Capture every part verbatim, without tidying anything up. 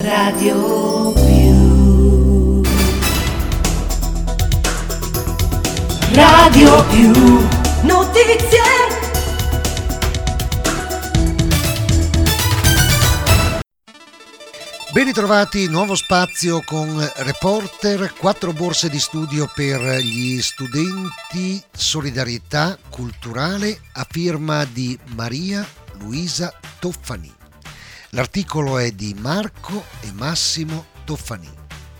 Radio più. Radio più. Notizie. Ben ritrovati, nuovo spazio con Reporter, quattro borse di studio per gli studenti, solidarietà culturale a firma di Maria Luisa Toffanin. L'articolo è di Marco e Massimo Toffanin.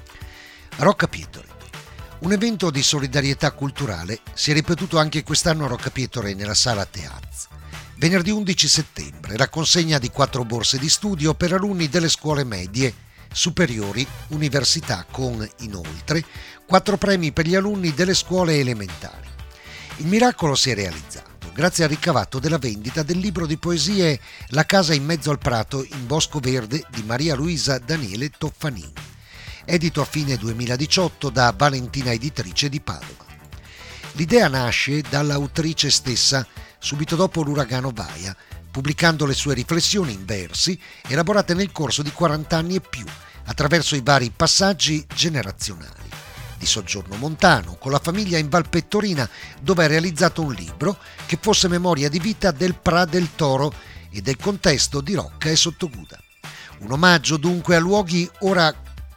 Rocca Pietore. Un evento di solidarietà culturale si è ripetuto anche quest'anno a Rocca Pietore nella sala Teaz. Venerdì undici settembre, la consegna di quattro borse di studio per alunni delle scuole medie, superiori, università con, inoltre, quattro premi per gli alunni delle scuole elementari. Il miracolo si è realizzato grazie al ricavato della vendita del libro di poesie La casa in mezzo al prato in Bosco Verde di Maria Luisa Daniele Toffanin, edito a fine duemiladiciotto da Valentina Editrice di Padova. L'idea nasce dall'autrice stessa subito dopo l'uragano Vaia, pubblicando le sue riflessioni in versi elaborate nel corso di quaranta anni e più, attraverso i vari passaggi generazionali. Di soggiorno montano, con la famiglia in Valpettorina, dove ha realizzato un libro che fosse memoria di vita del Pra del Toro e del contesto di Rocca e Sottoguda. Un omaggio dunque a luoghi ora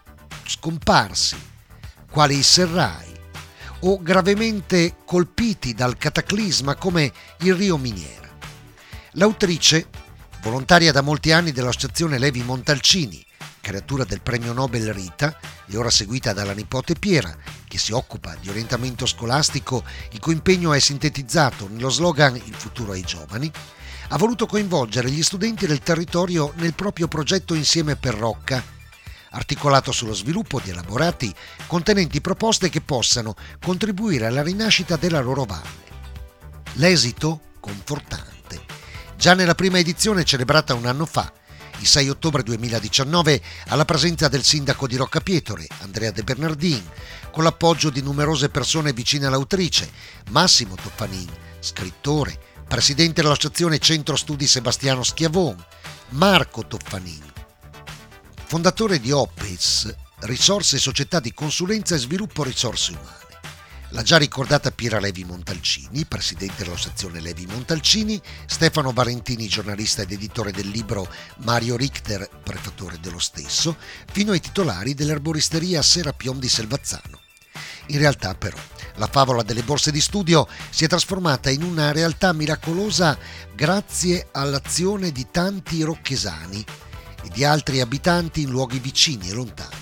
scomparsi, quali i serrai, o gravemente colpiti dal cataclisma come il Rio Miniera. L'autrice, volontaria da molti anni dell'associazione Levi Montalcini, creatura del premio Nobel Rita e ora seguita dalla nipote Piera, che si occupa di orientamento scolastico, il cui impegno è sintetizzato nello slogan Il futuro ai giovani, ha voluto coinvolgere gli studenti del territorio nel proprio progetto Insieme per Rocca, articolato sullo sviluppo di elaborati contenenti proposte che possano contribuire alla rinascita della loro valle. L'esito confortante. Già nella prima edizione celebrata un anno fa, il sei ottobre duemiladiciannove, alla presenza del sindaco di Rocca Pietore, Andrea De Bernardin, con l'appoggio di numerose persone vicine all'autrice, Massimo Toffanin, scrittore, presidente dell'associazione Centro Studi Sebastiano Schiavon, Marco Toffanin, fondatore di O P E S, Risorse e Società di Consulenza e Sviluppo Risorse Umane. La già ricordata Piera Levi Montalcini, presidente dell'associazione Levi Montalcini, Stefano Valentini, giornalista ed editore del libro, Mario Richter, prefattore dello stesso, fino ai titolari dell'erboristeria Serapion di Selvazzano. In realtà, però, la favola delle borse di studio si è trasformata in una realtà miracolosa grazie all'azione di tanti rocchesani e di altri abitanti in luoghi vicini e lontani.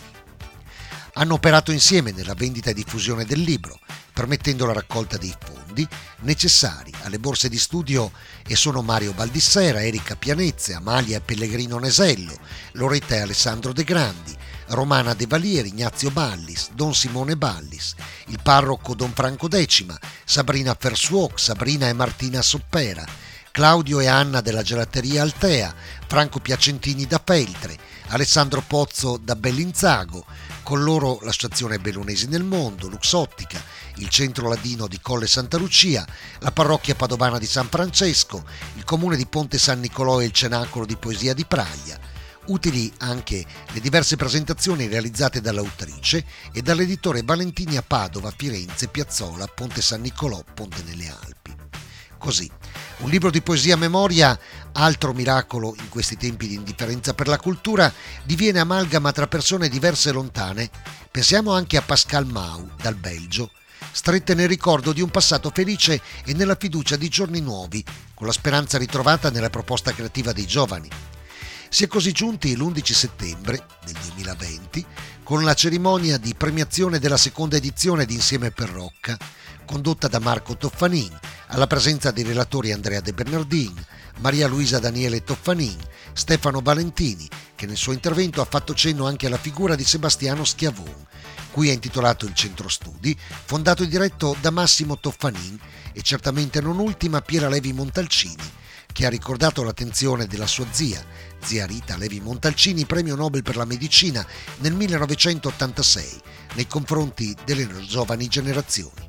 Hanno operato insieme nella vendita e diffusione del libro, permettendo la raccolta dei fondi necessari alle borse di studio, e sono Mario Baldissera, Erika Pianezze, Amalia e Pellegrino Nesello, Loretta e Alessandro De Grandi, Romana De Valieri, Ignazio Ballis, Don Simone Ballis, il parroco Don Franco Decima, Sabrina Fersuoc, Sabrina e Martina Soppera, Claudio e Anna della gelateria Altea, Franco Piacentini da Feltre, Alessandro Pozzo da Bellinzago, con loro l'associazione Bellunesi nel Mondo, Luxottica, il centro ladino di Colle Santa Lucia, la parrocchia padovana di San Francesco, il comune di Ponte San Nicolò e il cenacolo di poesia di Praglia. Utili anche le diverse presentazioni realizzate dall'autrice e dall'editore Valentini a Padova, Firenze, Piazzola, Ponte San Nicolò, Ponte nelle Alpi. Così, un libro di poesia a memoria, altro miracolo in questi tempi di indifferenza per la cultura, diviene amalgama tra persone diverse e lontane. Pensiamo anche a Pascal Mau, dal Belgio, strette nel ricordo di un passato felice e nella fiducia di giorni nuovi, con la speranza ritrovata nella proposta creativa dei giovani. Si è così giunti l'undici settembre del duemilaventi con la cerimonia di premiazione della seconda edizione di Insieme per Rocca, condotta da Marco Toffanin, alla presenza dei relatori Andrea De Bernardin, Maria Luisa Daniele Toffanin, Stefano Valentini, che nel suo intervento ha fatto cenno anche alla figura di Sebastiano Schiavon, cui ha intitolato il Centro Studi, fondato e diretto da Massimo Toffanin, e certamente non ultima Piera Levi Montalcini, che ha ricordato l'attenzione della sua zia, zia Rita Levi Montalcini, premio Nobel per la medicina nel millenovecentottantasei, nei confronti delle giovani generazioni.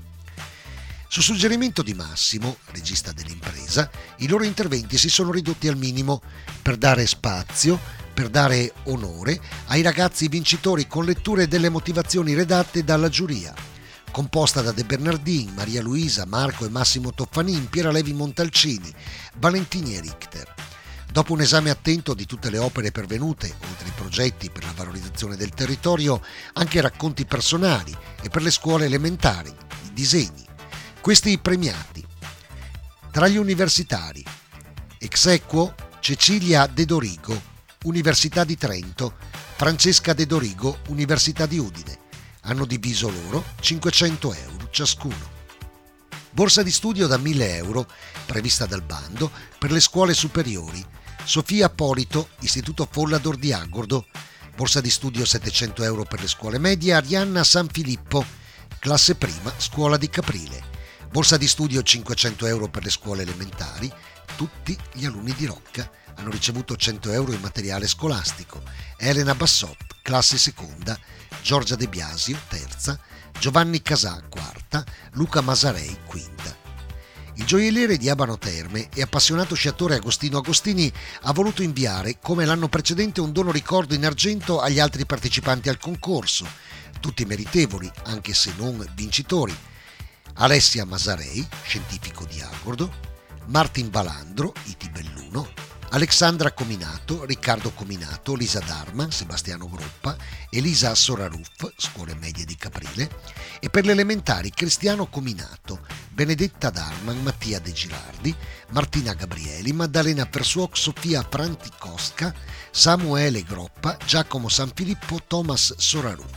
Su suggerimento di Massimo, regista dell'impresa, i loro interventi si sono ridotti al minimo per dare spazio per dare onore ai ragazzi vincitori con letture delle motivazioni redatte dalla giuria, composta da De Bernardin, Maria Luisa, Marco e Massimo Toffanin, Piera Levi Montalcini, Valentini e Richter. Dopo un esame attento di tutte le opere pervenute, oltre ai progetti per la valorizzazione del territorio, anche racconti personali e per le scuole elementari, i disegni. Questi premiati. Tra gli universitari: ex aequo Cecilia De Dorigo, Università di Trento, Francesca De Dorigo, Università di Udine. Hanno diviso loro cinquecento euro ciascuno. Borsa di studio da mille euro, prevista dal bando, per le scuole superiori. Sofia Polito, Istituto Follador di Agordo. Borsa di studio settecento euro per le scuole medie. Arianna San Filippo, classe prima, scuola di Caprile. Borsa di studio cinquecento euro per le scuole elementari. Tutti gli alunni di Rocca hanno ricevuto cento euro in materiale scolastico. Elena Bassot, classe seconda. Giorgia De Biasio, terza. Giovanni Casà, quarta. Luca Masarei, quinta. Il gioielliere di Abano Terme e appassionato sciatore Agostino Agostini ha voluto inviare, come l'anno precedente, un dono ricordo in argento agli altri partecipanti al concorso, tutti meritevoli, anche se non vincitori. Alessia Masarei, scientifico di Agordo, Martin Balandro, I T Belluno, Alexandra Cominato, Riccardo Cominato, Lisa Darman, Sebastiano Groppa, Elisa Soraruff, scuole medie di Caprile, e per le elementari Cristiano Cominato, Benedetta Darman, Mattia De Girardi, Martina Gabrieli, Maddalena Persuoc, Sofia Franticosca, Samuele Groppa, Giacomo Sanfilippo, Thomas Soraruff.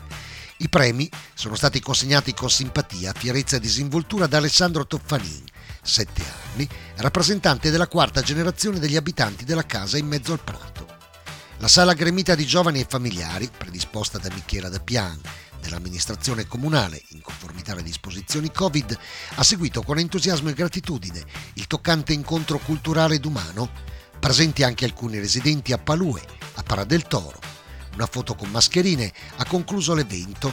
I premi sono stati consegnati con simpatia, fierezza e disinvoltura da Alessandro Toffanin, sette anni, rappresentante della quarta generazione degli abitanti della casa in mezzo al prato. La sala gremita di giovani e familiari, predisposta da Michela Dappian, dell'amministrazione comunale, in conformità alle disposizioni Covid, ha seguito con entusiasmo e gratitudine il toccante incontro culturale ed umano, presenti anche alcuni residenti a Palue, a Para del Toro. Una foto con mascherine ha concluso l'evento,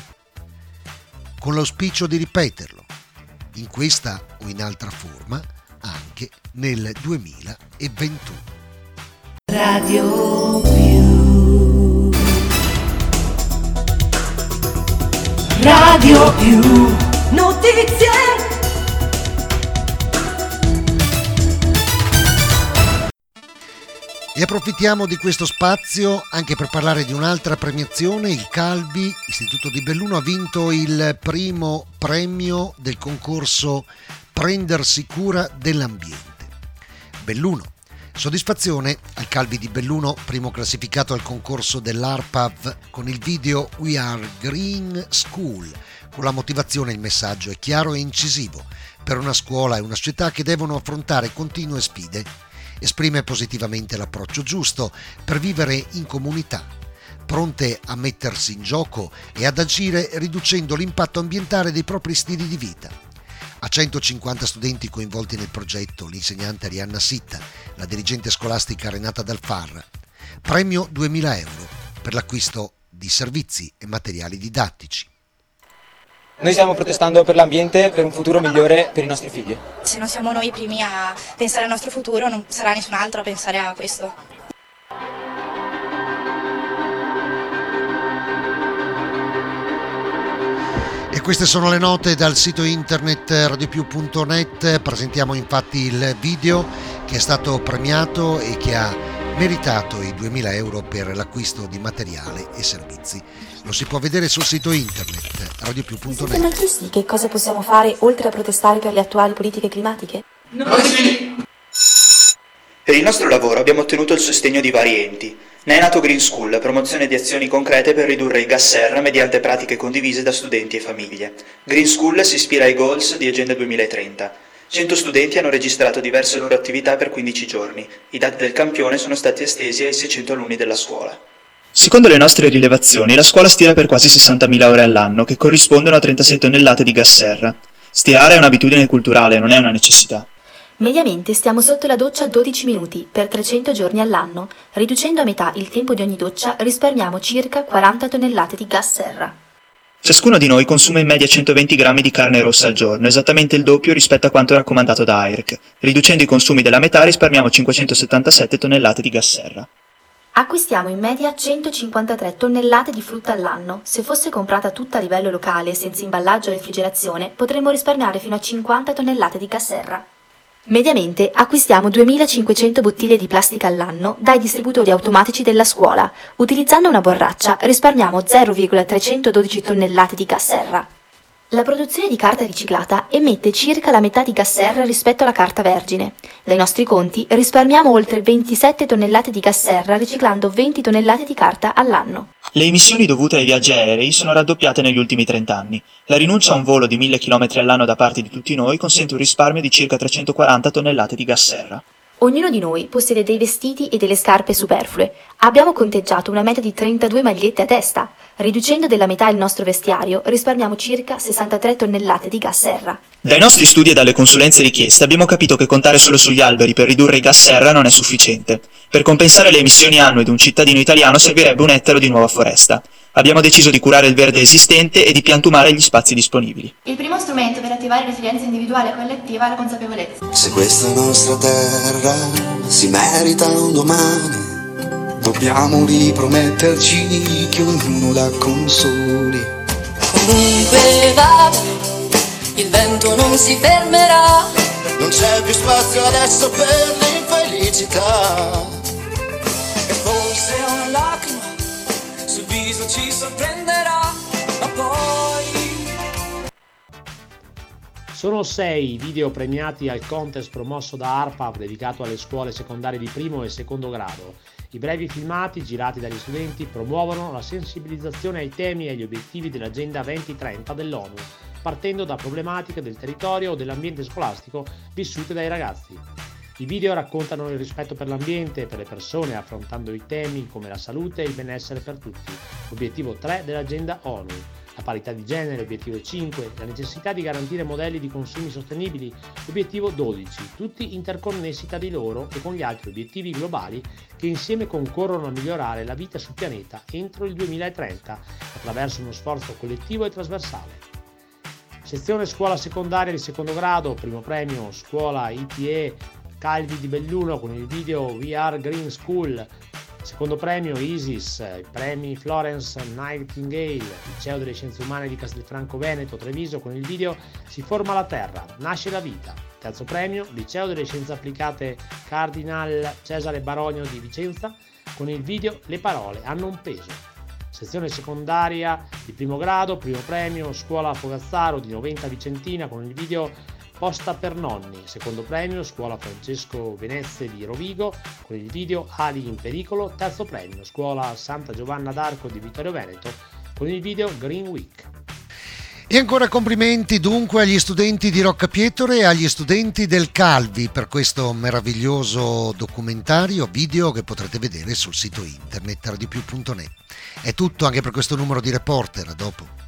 con l'auspicio di ripeterlo, in questa o in altra forma, anche nel duemilaventuno. Radio Più. Radio Più. Notizie. E approfittiamo di questo spazio anche per parlare di un'altra premiazione. Il Calvi, Istituto di Belluno, ha vinto il primo premio del concorso Prendersi cura dell'ambiente. Belluno. Soddisfazione al Calvi di Belluno, primo classificato al concorso dell'ARPAV con il video We Are Green School. Con la motivazione il messaggio è chiaro e incisivo per una scuola e una società che devono affrontare continue sfide. Esprime positivamente l'approccio giusto per vivere in comunità, pronte a mettersi in gioco e ad agire riducendo l'impatto ambientale dei propri stili di vita. A centocinquanta studenti coinvolti nel progetto, l'insegnante Arianna Sitta, la dirigente scolastica Renata Dalfarra. Premio duemila euro per l'acquisto di servizi e materiali didattici. Noi stiamo protestando per l'ambiente, per un futuro migliore per i nostri figli. Se non siamo noi i primi a pensare al nostro futuro, non sarà nessun altro a pensare a questo. E queste sono le note dal sito internet radiopiù punto net. Presentiamo infatti il video che è stato premiato e che ha meritato i duemila euro per l'acquisto di materiale e servizi. Lo si può vedere sul sito internet radiopiù punto net. Siete mai chiesti che cosa possiamo fare oltre a protestare per le attuali politiche climatiche? Noi sì! Per il nostro lavoro abbiamo ottenuto il sostegno di vari enti. Ne è nato Green School, promozione di azioni concrete per ridurre i gas serra mediante pratiche condivise da studenti e famiglie. Green School si ispira ai goals di Agenda duemilatrenta. cento studenti hanno registrato diverse loro attività per quindici giorni. I dati del campione sono stati estesi ai seicento alunni della scuola. Secondo le nostre rilevazioni, la scuola stia per quasi sessantamila ore all'anno, che corrispondono a trentasei tonnellate di gas serra. Stiare è un'abitudine culturale, non è una necessità. Mediamente stiamo sotto la doccia dodici minuti per trecento giorni all'anno. Riducendo a metà il tempo di ogni doccia risparmiamo circa quaranta tonnellate di gas serra. Ciascuno di noi consuma in media centoventi grammi di carne rossa al giorno, esattamente il doppio rispetto a quanto raccomandato da A I R C. Riducendo i consumi della metà risparmiamo cinquecentosettantasette tonnellate di gas serra. Acquistiamo in media centocinquantatré tonnellate di frutta all'anno. Se fosse comprata tutta a livello locale, senza imballaggio e refrigerazione, potremmo risparmiare fino a cinquanta tonnellate di gas serra. Mediamente acquistiamo duemilacinquecento bottiglie di plastica all'anno dai distributori automatici della scuola. Utilizzando una borraccia risparmiamo zero virgola trecentododici tonnellate di gas serra. La produzione di carta riciclata emette circa la metà di gas serra rispetto alla carta vergine. Dai nostri conti risparmiamo oltre ventisette tonnellate di gas serra riciclando venti tonnellate di carta all'anno. Le emissioni dovute ai viaggi aerei sono raddoppiate negli ultimi trenta anni. La rinuncia a un volo di mille chilometri all'anno da parte di tutti noi consente un risparmio di circa trecentoquaranta tonnellate di gas serra. Ognuno di noi possiede dei vestiti e delle scarpe superflue. Abbiamo conteggiato una media di trentadue magliette a testa. Riducendo della metà il nostro vestiario, risparmiamo circa sessantatré tonnellate di gas serra. Dai nostri studi e dalle consulenze richieste abbiamo capito che contare solo sugli alberi per ridurre i gas serra non è sufficiente. Per compensare le emissioni annue di un cittadino italiano servirebbe un ettaro di nuova foresta. Abbiamo deciso di curare il verde esistente e di piantumare gli spazi disponibili. Il primo strumento per attivare resilienza individuale e collettiva è la consapevolezza. Se questa nostra terra si merita un domani, dobbiamo riprometterci che ognuno la consoli. Comunque vada, il vento non si fermerà. Non c'è più spazio adesso per l'infelicità. E forse una lacrima sul viso ci sorprenderà, ma poi... Sono sei i video premiati al contest promosso da ARPAV dedicato alle scuole secondarie di primo e secondo grado. I brevi filmati girati dagli studenti promuovono la sensibilizzazione ai temi e agli obiettivi dell'Agenda duemilatrenta dell'ONU, partendo da problematiche del territorio o dell'ambiente scolastico vissute dai ragazzi. I video raccontano il rispetto per l'ambiente e per le persone, affrontando i temi come la salute e il benessere per tutti, obiettivo tre dell'Agenda ONU, la parità di genere, obiettivo cinque, la necessità di garantire modelli di consumi sostenibili, obiettivo dodici, tutti interconnessi tra di loro e con gli altri obiettivi globali che insieme concorrono a migliorare la vita sul pianeta entro il duemilatrenta attraverso uno sforzo collettivo e trasversale. Sezione scuola secondaria di secondo grado, primo premio scuola I T E Calvi di Belluno con il video We Are Green School. Secondo premio ISIS, i premi Florence Nightingale, Liceo delle Scienze Umane di Castelfranco Veneto, Treviso con il video Si forma la terra, nasce la vita. Terzo premio, Liceo delle Scienze Applicate Cardinal Cesare Baronio di Vicenza con il video Le parole hanno un peso. Sezione secondaria di primo grado, primo premio Scuola Fogazzaro di Noventa Vicentina con il video Posta per nonni, secondo premio Scuola Francesco Venezze di Rovigo con il video Ali in pericolo, terzo premio Scuola Santa Giovanna d'Arco di Vittorio Veneto con il video Green Week. E ancora complimenti dunque agli studenti di Roccapietore e agli studenti del Calvi per questo meraviglioso documentario video che potrete vedere sul sito internet radio più punto net. È tutto anche per questo numero di Reporter, a dopo.